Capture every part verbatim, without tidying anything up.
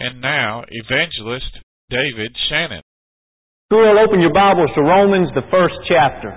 And now, Evangelist David Shannon. You will open your Bibles to Romans, the first chapter.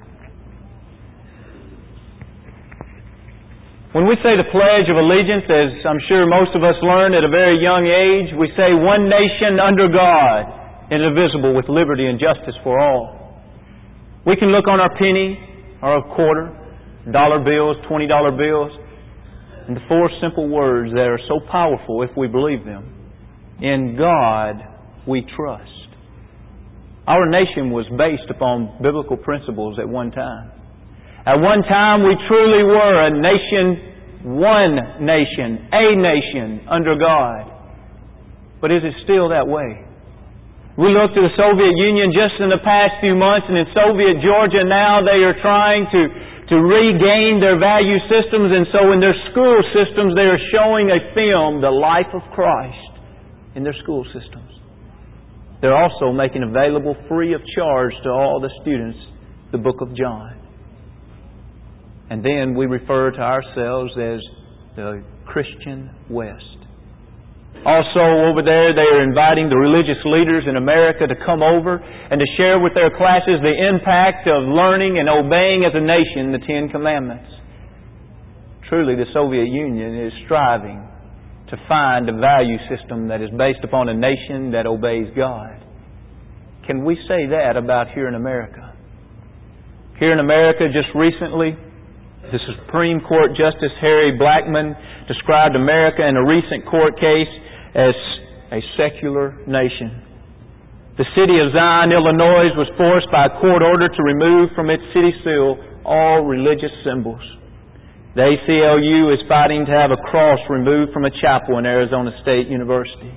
When we say the Pledge of Allegiance, as I'm sure most of us learned at a very young age, we say, "One nation under God, indivisible, with liberty and justice for all." We can look on our penny, or a quarter, dollar bills, twenty dollar bills, and the four simple words that are so powerful if we believe them. In God we trust. Our nation was based upon biblical principles at one time. At one time we truly were a nation, one nation, a nation under God. But is it still that way? We look to the Soviet Union just in the past few months, and in Soviet Georgia now they are trying to, to regain their value systems, and so in their school systems they are showing a film, The Life of Christ, in their school systems. They're also making available free of charge to all the students the Book of John. And then we refer to ourselves as the Christian West. Also over there they are inviting the religious leaders in America to come over and to share with their classes the impact of learning and obeying as a nation the Ten Commandments. Truly the Soviet Union is striving to find a value system that is based upon a nation that obeys God. Can we say that about here in America? Here in America just recently, the Supreme Court Justice Harry Blackmun described America in a recent court case as a secular nation. The city of Zion, Illinois was forced by a court order to remove from its city seal all religious symbols. The A C L U is fighting to have a cross removed from a chapel in Arizona State University.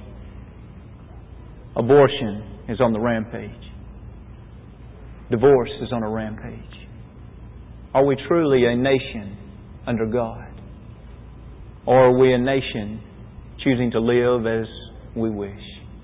Abortion is on the rampage. Divorce is on a rampage. Are we truly a nation under God? Or are we a nation choosing to live as we wish?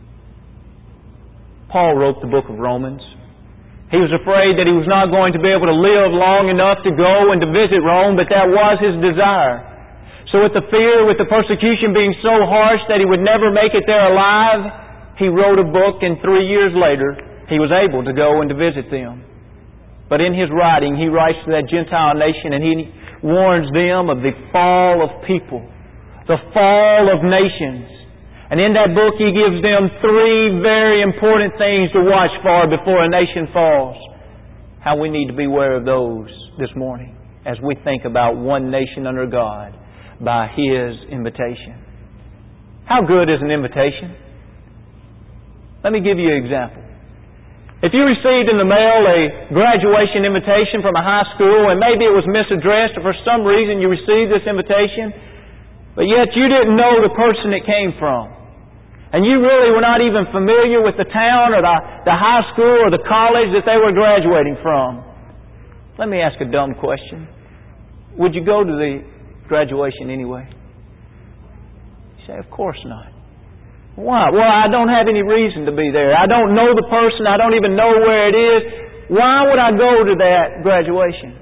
Paul wrote the book of Romans. He was afraid that he was not going to be able to live long enough to go and to visit Rome, but that was his desire. So with the fear, with the persecution being so harsh that he would never make it there alive, he wrote a book, and three years later he was able to go and to visit them. But in his writing, he writes to that Gentile nation, and he warns them of the fall of people, the fall of nations. And in that book he gives them three very important things to watch for before a nation falls. How we need to beware of those this morning as we think about one nation under God by His invitation. How good is an invitation? Let me give you an example. If you received in the mail a graduation invitation from a high school, and maybe it was misaddressed, or for some reason you received this invitation, but yet you didn't know the person it came from, and you really were not even familiar with the town or the, the high school or the college that they were graduating from, let me ask a dumb question. Would you go to the graduation anyway? You say, of course not. Why? Well, I don't have any reason to be there. I don't know the person. I don't even know where it is. Why would I go to that graduation?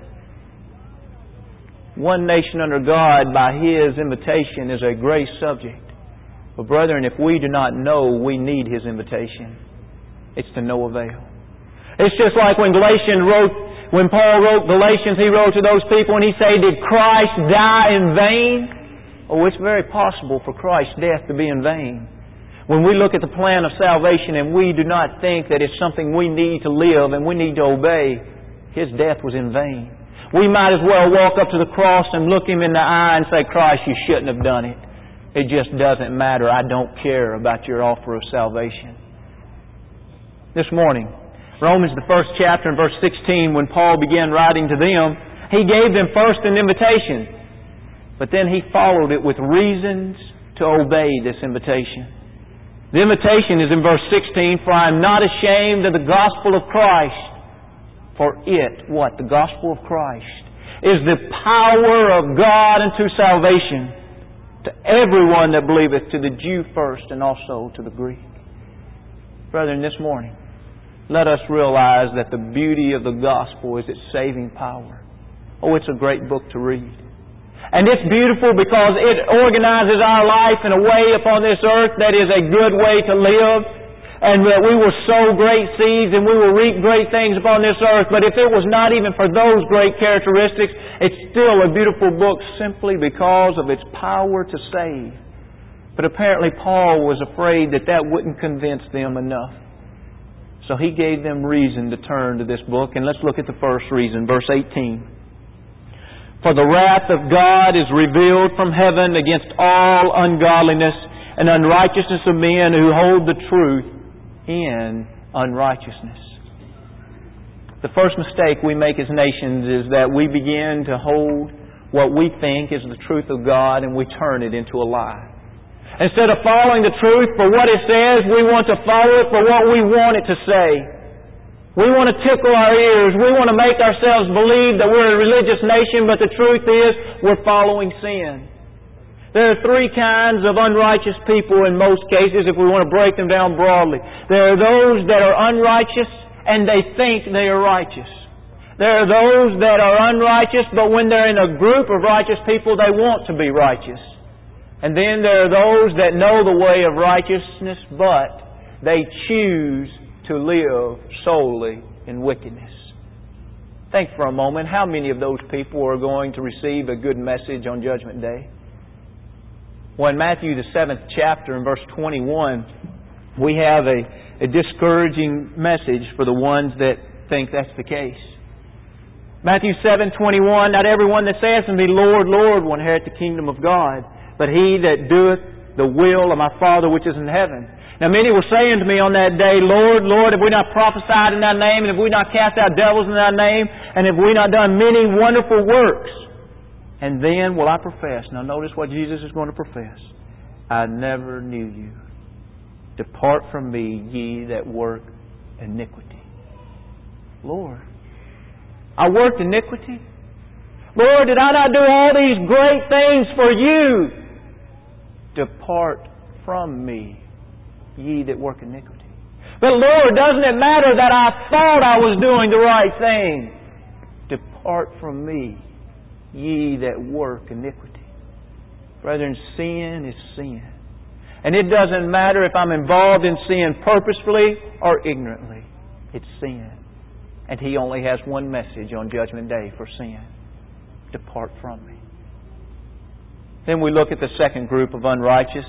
One nation under God by His invitation is a great subject. But brethren, if we do not know we need His invitation, it's to no avail. It's just like when Galatians wrote, when Paul wrote Galatians, he wrote to those people and he said, did Christ die in vain? Oh, it's very possible for Christ's death to be in vain. When we look at the plan of salvation and we do not think that it's something we need to live and we need to obey, His death was in vain. We might as well walk up to the cross and look Him in the eye and say, Christ, you shouldn't have done it. It just doesn't matter. I don't care about your offer of salvation. This morning, Romans the first chapter and verse sixteen, when Paul began writing to them, he gave them first an invitation, but then he followed it with reasons to obey this invitation. The invitation is in verse sixteen, for I am not ashamed of the gospel of Christ. For it, what? The gospel of Christ is the power of God unto salvation to everyone that believeth, to the Jew first and also to the Greek. Brethren, this morning, let us realize that the beauty of the gospel is its saving power. Oh, it's a great book to read. And it's beautiful because it organizes our life in a way upon this earth that is a good way to live, and that we will sow great seeds and we will reap great things upon this earth. But if it was not even for those great characteristics, it's still a beautiful book simply because of its power to save. But apparently Paul was afraid that that wouldn't convince them enough. So he gave them reason to turn to this book. And let's look at the first reason, verse eighteen. For the wrath of God is revealed from heaven against all ungodliness and unrighteousness of men who hold the truth in unrighteousness. The first mistake we make as nations is that we begin to hold what we think is the truth of God and we turn it into a lie. Instead of following the truth for what it says, we want to follow it for what we want it to say. We want to tickle our ears. We want to make ourselves believe that we're a religious nation, but the truth is we're following sin. There are three kinds of unrighteous people in most cases if we want to break them down broadly. There are those that are unrighteous and they think they are righteous. There are those that are unrighteous, but when they're in a group of righteous people, they want to be righteous. And then there are those that know the way of righteousness, but they choose to live solely in wickedness. Think for a moment, how many of those people are going to receive a good message on Judgment Day? Well, in Matthew the seventh chapter in verse twenty-one, we have a, a discouraging message for the ones that think that's the case. Matthew seven twenty-one, not everyone that saith unto me, Lord, Lord, will inherit the kingdom of God, but he that doeth the will of my Father which is in heaven. Now many will say unto me on that day, Lord, Lord, have we not prophesied in Thy name, and have we not cast out devils in Thy name, and have we not done many wonderful works? And then will I profess, now notice what Jesus is going to profess, I never knew you. Depart from me, ye that work iniquity. Lord, I worked iniquity? Lord, did I not do all these great things for you? Depart from me, ye that work iniquity. But Lord, doesn't it matter that I thought I was doing the right thing? Depart from me, ye that work iniquity. Brethren, sin is sin. And it doesn't matter if I'm involved in sin purposefully or ignorantly. It's sin. And He only has one message on Judgment Day for sin. Depart from me. Then we look at the second group of unrighteous.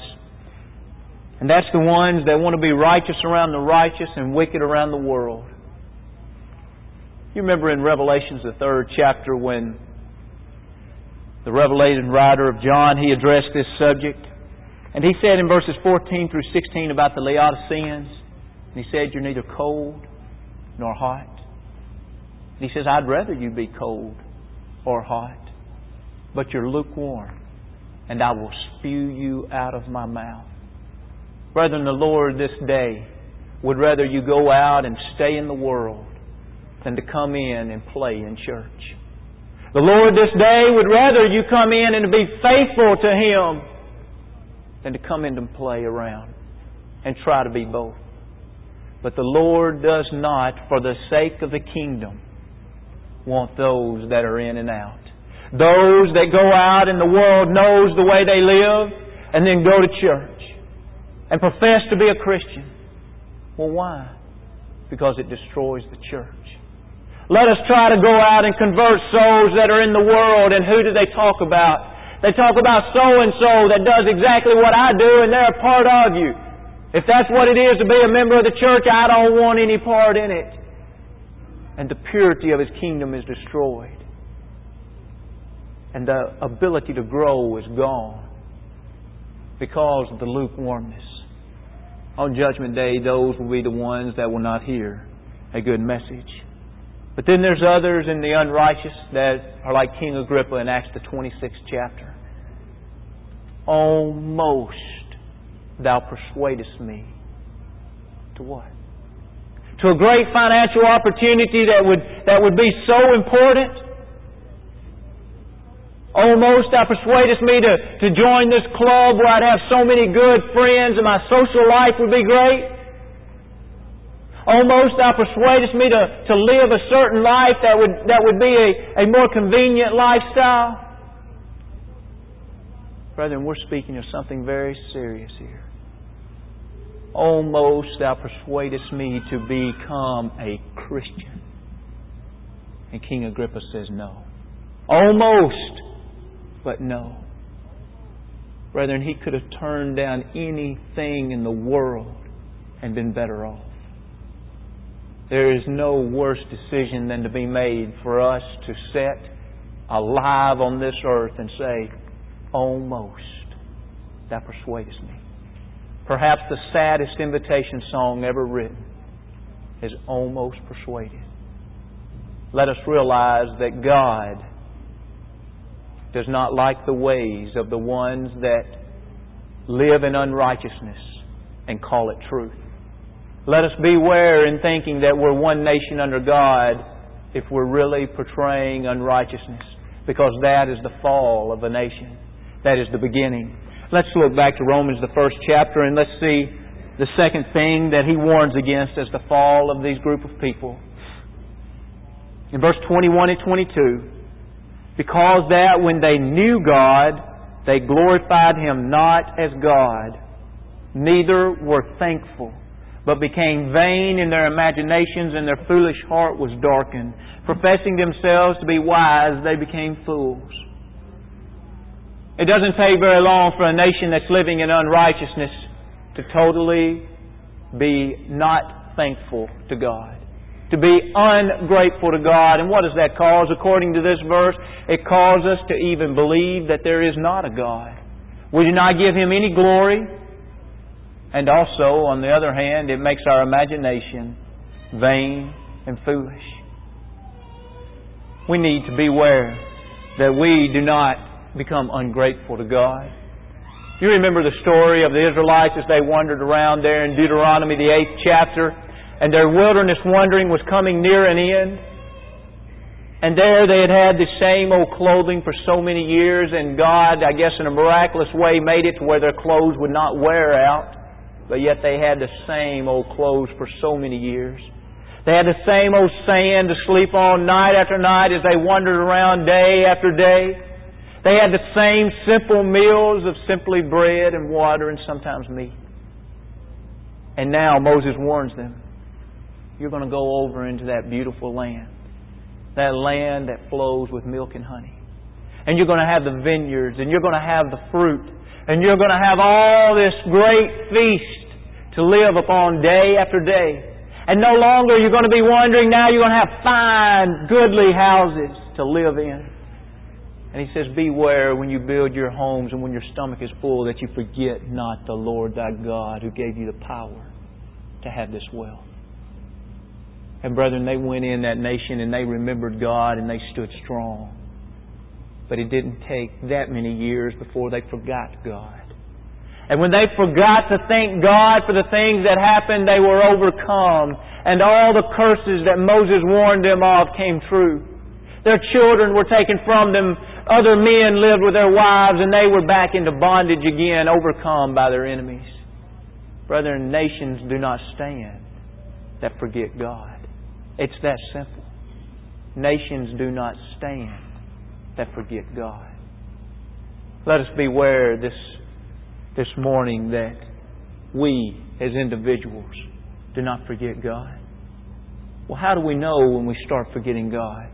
And that's the ones that want to be righteous around the righteous and wicked around the world. You remember in Revelations, the third chapter, when the revelated writer of John, he addressed this subject. And he said in verses fourteen through sixteen about the Laodiceans, and he said, you're neither cold nor hot. And he says, I'd rather you be cold or hot, but you're lukewarm, and I will spew you out of my mouth. Brethren, the Lord this day would rather you go out and stay in the world than to come in and play in church. The Lord this day would rather you come in and be faithful to Him than to come in and play around and try to be both. But the Lord does not, for the sake of the kingdom, want those that are in and out. Those that go out in the world knows the way they live and then go to church and profess to be a Christian. Well, why? Because it destroys the church. Let us try to go out and convert souls that are in the world, and who do they talk about? They talk about so-and-so that does exactly what I do, and they're a part of you. If that's what it is to be a member of the church, I don't want any part in it. And the purity of His kingdom is destroyed. And the ability to grow is gone because of the lukewarmness. On Judgment Day, those will be the ones that will not hear a good message. But then there's others in the unrighteous that are like King Agrippa in Acts the twenty-sixth chapter. Almost thou persuadest me to what? To a great financial opportunity that would that would be so important. Almost thou persuadest me to, to join this club where I'd have so many good friends and my social life would be great. Almost thou persuadest me to, to live a certain life that would that would be a, a more convenient lifestyle. Brethren, we're speaking of something very serious here. Almost thou persuadest me to become a Christian. And King Agrippa says no. Almost, but no. Brethren, he could have turned down anything in the world and been better off. There is no worse decision than to be made for us to sit alive on this earth and say, almost thou persuadest me. Perhaps the saddest invitation song ever written is Almost Persuaded. Let us realize that God does not like the ways of the ones that live in unrighteousness and call it truth. Let us beware in thinking that we're one nation under God if we're really portraying unrighteousness, because that is the fall of a nation. That is the beginning. Let's look back to Romans, the first chapter, and let's see the second thing that he warns against as the fall of these group of people. In verse twenty-one and twenty-two, because that when they knew God, they glorified Him not as God, neither were thankful, but became vain in their imaginations, and their foolish heart was darkened. Professing themselves to be wise, they became fools. It doesn't take very long for a nation that's living in unrighteousness to totally be not thankful to God, to be ungrateful to God. And what does that cause? According to this verse, it causes us to even believe that there is not a God. We do not give Him any glory. And also, on the other hand, it makes our imagination vain and foolish. We need to beware that we do not become ungrateful to God. You remember the story of the Israelites as they wandered around there in Deuteronomy, the eighth chapter, and their wilderness wandering was coming near an end. And there they had had the same old clothing for so many years, and God, I guess in a miraculous way, made it to where their clothes would not wear out. But yet they had the same old clothes for so many years. They had the same old sand to sleep on night after night as they wandered around day after day. They had the same simple meals of simply bread and water and sometimes meat. And now Moses warns them, you're going to go over into that beautiful land. That land that flows with milk and honey. And you're going to have the vineyards, and you're going to have the fruit, and you're going to have all this great feast to live upon day after day. And no longer you're going to be wondering, now you're going to have fine, goodly houses to live in. And He says, beware when you build your homes and when your stomach is full that you forget not the Lord thy God who gave you the power to have this wealth. And brethren, they went in that nation and they remembered God and they stood strong. But it didn't take that many years before they forgot God. And when they forgot to thank God for the things that happened, they were overcome. And all the curses that Moses warned them of came true. Their children were taken from them. Other men lived with their wives, and they were back into bondage again, overcome by their enemies. Brethren, nations do not stand that forget God. It's that simple. Nations do not stand that forget God. Let us beware this, this morning that we, as individuals, do not forget God. Well, how do we know when we start forgetting God?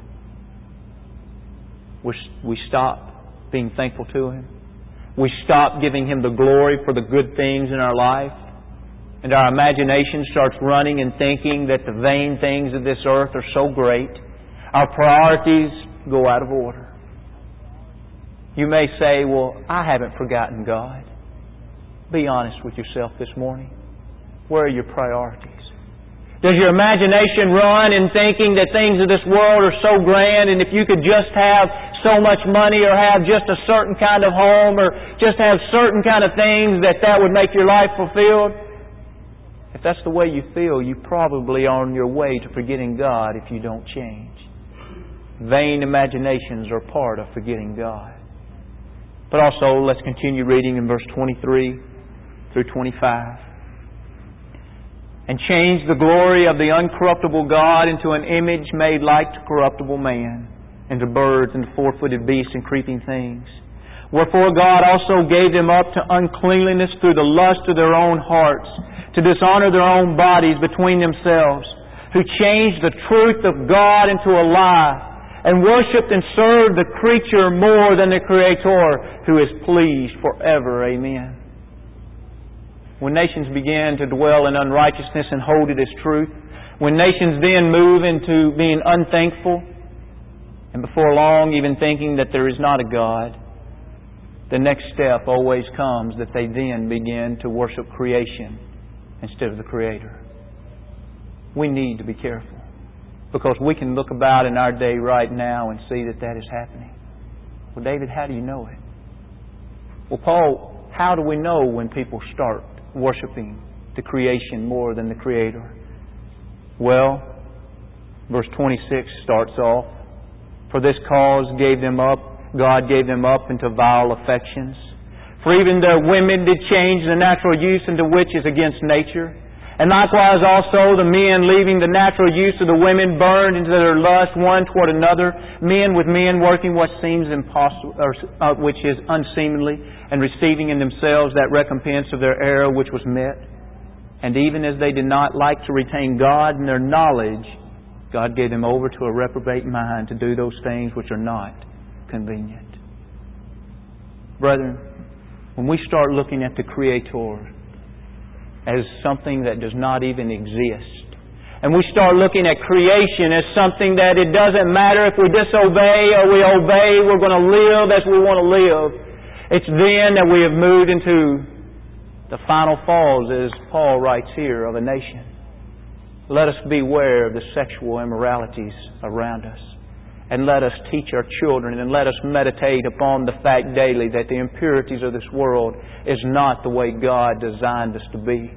We stop being thankful to Him. We stop giving Him the glory for the good things in our life. And our imagination starts running and thinking that the vain things of this earth are so great. Our priorities go out of order. You may say, well, I haven't forgotten God. Be honest with yourself this morning. Where are your priorities? Does your imagination run in thinking that things of this world are so grand, and if you could just have so much money or have just a certain kind of home or just have certain kind of things that that would make your life fulfilled? If that's the way you feel, you probably are on your way to forgetting God if you don't change. Vain imaginations are part of forgetting God. But also, let's continue reading in verse twenty-three through twenty-five. And change the glory of the uncorruptible God into an image made like to corruptible man, and to birds, and to four-footed beasts, and creeping things. Wherefore God also gave them up to uncleanliness through the lust of their own hearts, to dishonor their own bodies between themselves, who changed the truth of God into a lie, and worshipped and served the creature more than the Creator, who is pleased forever. Amen. When nations begin to dwell in unrighteousness and hold it as truth, when nations then move into being unthankful, and before long even thinking that there is not a God, the next step always comes that they then begin to worship creation instead of the Creator. We need to be careful, because we can look about in our day right now and see that that is happening. Well, David, how do you know it? Well, Paul, how do we know when people start worshiping the creation more than the Creator? Well, verse twenty-six starts off, "For this cause gave them up, God gave them up into vile affections. For even the women did change the natural use into which is against nature. And likewise also the men, leaving the natural use of the women, burned into their lust one toward another, men with men working what seems impossible, or uh, which is unseemly, and receiving in themselves that recompense of their error which was met. And even as they did not like to retain God in their knowledge, God gave them over to a reprobate mind to do those things which are not convenient." Brethren, when we start looking at the Creator as something that does not even exist, and we start looking at creation as something that it doesn't matter if we disobey or we obey, we're going to live as we want to live, it's then that we have moved into the final falls, as Paul writes here, of a nation. Let us beware of the sexual immoralities around us, and let us teach our children, and let us meditate upon the fact daily that the impurities of this world is not the way God designed us to be.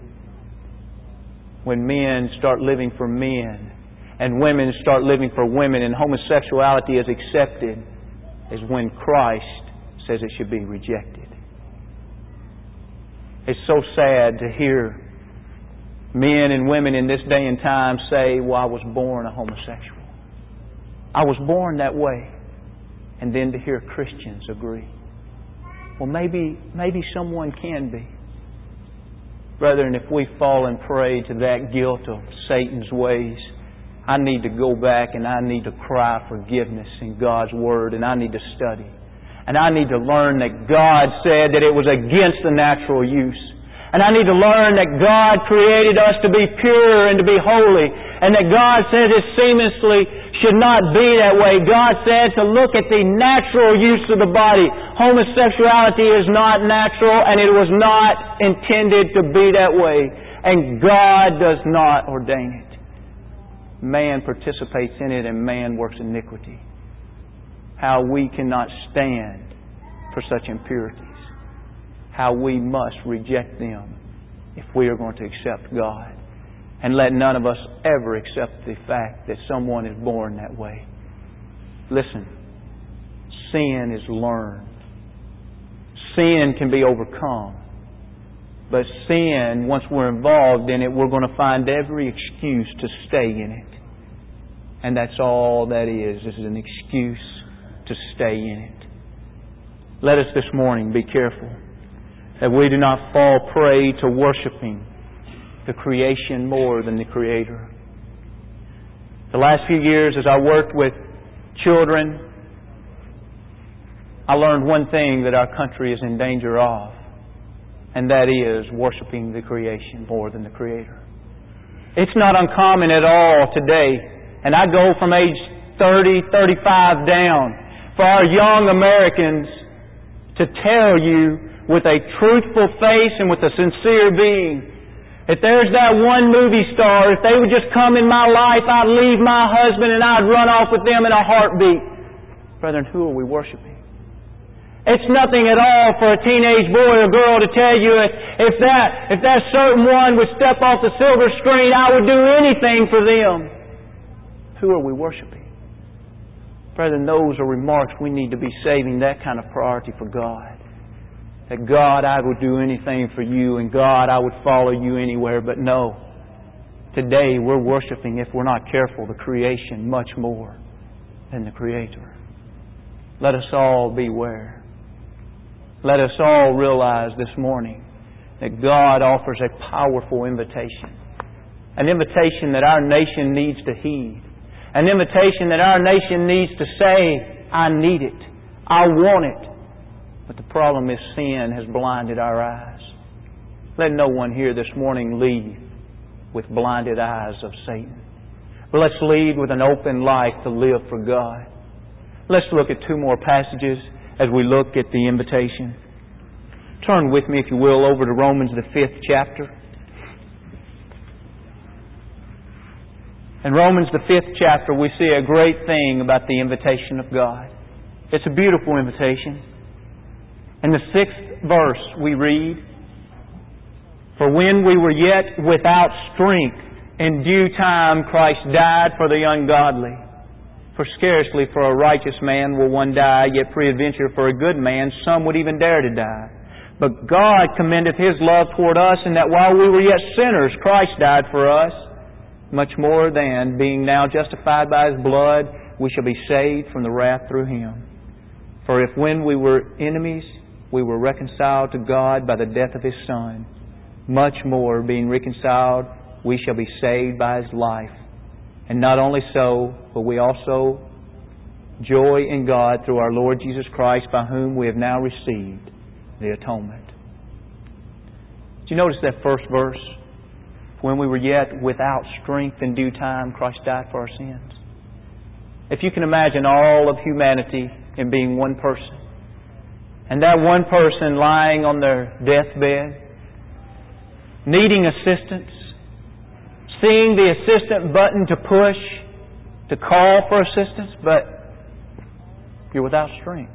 When men start living for men, and women start living for women, and homosexuality is accepted, is when Christ says it should be rejected. It's so sad to hear men and women in this day and time say, "Well, I was born a homosexual. I was born that way." And then to hear Christians agree. Well, maybe maybe someone can be. Brethren, if we fall and prey to that guilt of Satan's ways, I need to go back and I need to cry forgiveness in God's Word, and I need to study. And I need to learn that God said that it was against the natural use. And I need to learn that God created us to be pure and to be holy. And that God said it seamlessly should not be that way. God said to look at the natural use of the body. Homosexuality is not natural, and it was not intended to be that way. And God does not ordain it. Man participates in it, and man works iniquity. How we cannot stand for such impurities. How we must reject them if we are going to accept God. And let none of us ever accept the fact that someone is born that way. Listen, sin is learned. Sin can be overcome. But sin, once we're involved in it, we're going to find every excuse to stay in it. And that's all that is, is an excuse to stay in it. Let us this morning be careful that we do not fall prey to worshiping the creation more than the Creator. The last few years as I worked with children, I learned one thing that our country is in danger of, and that is worshiping the creation more than the Creator. It's not uncommon at all today, and I go from age thirty, thirty-five down, for our young Americans to tell you with a truthful face and with a sincere being, if there's that one movie star, if they would just come in my life, I'd leave my husband and I'd run off with them in a heartbeat. Brethren, who are we worshiping? It's nothing at all for a teenage boy or girl to tell you if, if that if that certain one would step off the silver screen, I would do anything for them. Who are we worshiping? Brethren, those are remarks we need to be saving that kind of priority for God. That God, I would do anything for you, and God, I would follow you anywhere. But no, today we're worshiping, if we're not careful, the creation much more than the Creator. Let us all beware. let us all realize this morning that God offers a powerful invitation. An invitation that our nation needs to heed. An invitation that our nation needs to say, I need it. I want it. But the problem is sin has blinded our eyes. Let no one here this morning leave with blinded eyes of Satan. But let's lead with an open life to live for God. Let's look at two more passages as we look at the invitation. Turn with me, if you will, over to Romans the fifth chapter. In Romans the fifth chapter, we see a great thing about the invitation of God. It's a beautiful invitation. In the sixth verse we read, For when we were yet without strength, in due time Christ died for the ungodly. For scarcely for a righteous man will one die, yet peradventure for a good man some would even dare to die. But God commendeth His love toward us, in that while we were yet sinners, Christ died for us. Much more than, being now justified by His blood, we shall be saved from the wrath through Him. For if when we were enemies, we were reconciled to God by the death of His Son, much more, being reconciled, we shall be saved by His life. And not only so, but we also joy in God through our Lord Jesus Christ, by whom we have now received the atonement. Did you notice that first verse? When we were yet without strength, in due time Christ died for our sins. If you can imagine all of humanity in being one person, and that one person lying on their deathbed, needing assistance, seeing the assistant button to push, to call for assistance, but you're without strength.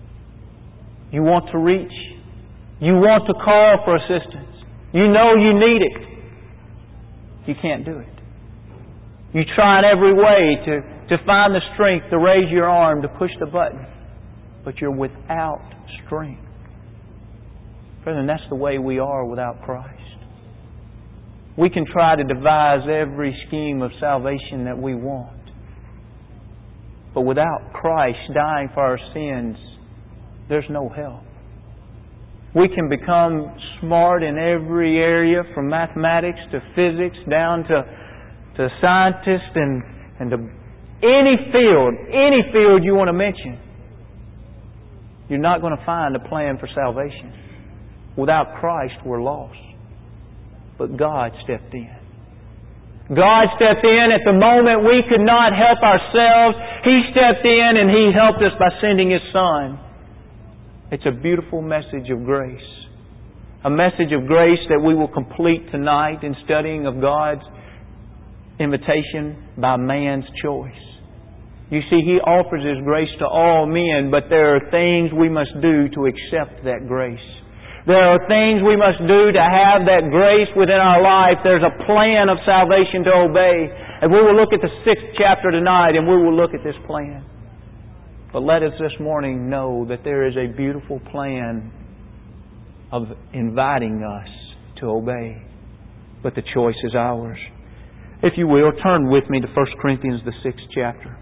You want to reach. You want to call for assistance. You know you need it. You can't do it. You try in every way to, to find the strength to raise your arm, to push the button, but you're without strength. Brethren, that's the way we are without Christ. We can try to devise every scheme of salvation that we want. But without Christ dying for our sins, there's no help. We can become smart in every area, from mathematics to physics down to, to scientists and, and to any field, any field you want to mention. You're not going to find a plan for salvation. Without Christ, we're lost. But God stepped in. God stepped in at the moment we could not help ourselves. He stepped in and He helped us by sending His Son. It's a beautiful message of grace. A message of grace that we will complete tonight in studying of God's invitation by man's choice. You see, He offers His grace to all men, but there are things we must do to accept that grace. There are things we must do to have that grace within our life. There's a plan of salvation to obey. And we will look at the sixth chapter tonight, and we will look at this plan. But let us this morning know that there is a beautiful plan of inviting us to obey. But the choice is ours. If you will, turn with me to First Corinthians, the sixth chapter.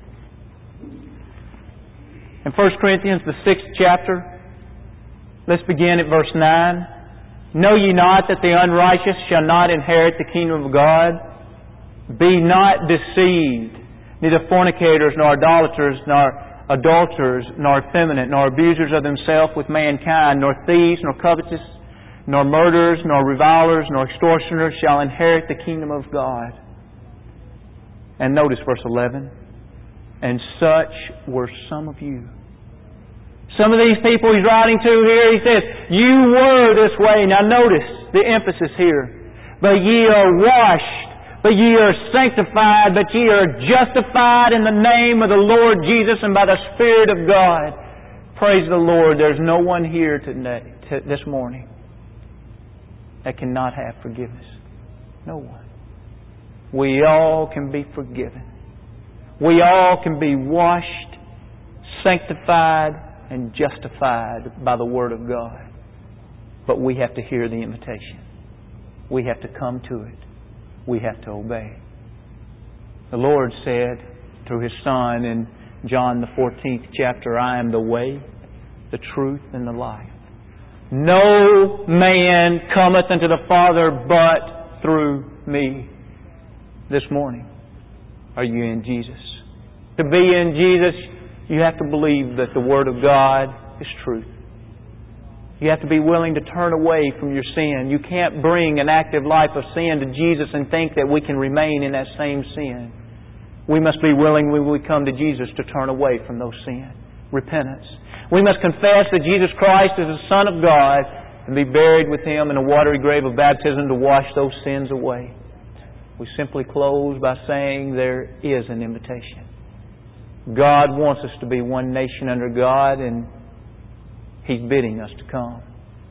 In First Corinthians, the sixth chapter, let's begin at verse nine. Know ye not that the unrighteous shall not inherit the kingdom of God? Be not deceived. Neither fornicators, nor idolaters, nor adulterers, nor effeminate, nor abusers of themselves with mankind, nor thieves, nor covetous, nor murderers, nor revilers, nor extortioners shall inherit the kingdom of God. And notice verse eleven. And such were some of you. Some of these people He's writing to here, He says, you were this way. Now notice the emphasis here. But ye are washed. But ye are sanctified, but ye are justified in the name of the Lord Jesus and by the Spirit of God. Praise the Lord. There's no one here today, t- this morning that cannot have forgiveness. No one. We all can be forgiven. We all can be washed, sanctified, and justified by the Word of God. But we have to hear the invitation. We have to come to it. We have to obey. The Lord said through His Son in John the fourteenth chapter, I am the way, the truth, and the life. No man cometh unto the Father but through me. This morning, are you in Jesus? To be in Jesus, you have to believe that the Word of God is truth. You have to be willing to turn away from your sin. You can't bring an active life of sin to Jesus and think that we can remain in that same sin. We must be willing when we come to Jesus to turn away from those sins. Repentance. We must confess that Jesus Christ is the Son of God and be buried with Him in a watery grave of baptism to wash those sins away. We simply close by saying there is an invitation. God wants us to be one nation under God, and He's bidding us to come.